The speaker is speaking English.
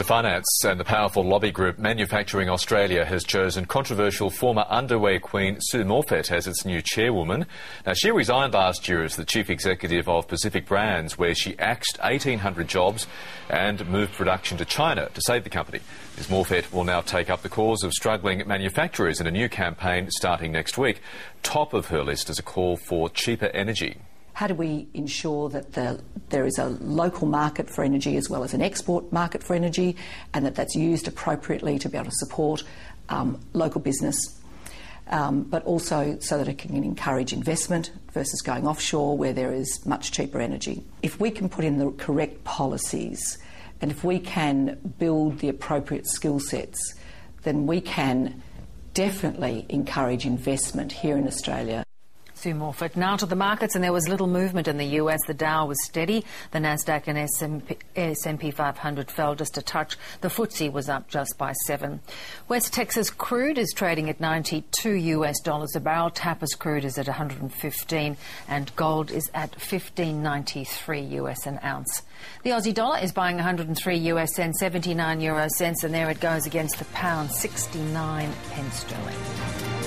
finance and the powerful lobby group Manufacturing Australia has chosen controversial former underwear queen Sue Morfett as its new chairwoman. Now, she resigned last year as the chief executive of Pacific Brands, where she axed 1,800 jobs and moved production to China to save the company. Ms Morfett will now take up the cause of struggling manufacturers in a new campaign starting next week. Top of her list is a call for cheaper energy. How do we ensure that there is a local market for energy as well as an export market for energy, and that that's used appropriately to be able to support local business, but also so that it can encourage investment versus going offshore where there is much cheaper energy. If we can put in the correct policies and if we can build the appropriate skill sets, then we can definitely encourage investment here in Australia. Sue Morfett. Now to the markets, and there was little movement in the US. The Dow was steady. The Nasdaq and S&P 500 fell just a touch. The FTSE was up just by 7. West Texas crude is trading at $92 a barrel. Tappas crude is at 115, and gold is at $15.93 an ounce. The Aussie dollar is buying 103 US cents, 79 euro cents, and there it goes against the pound, 69 pence sterling.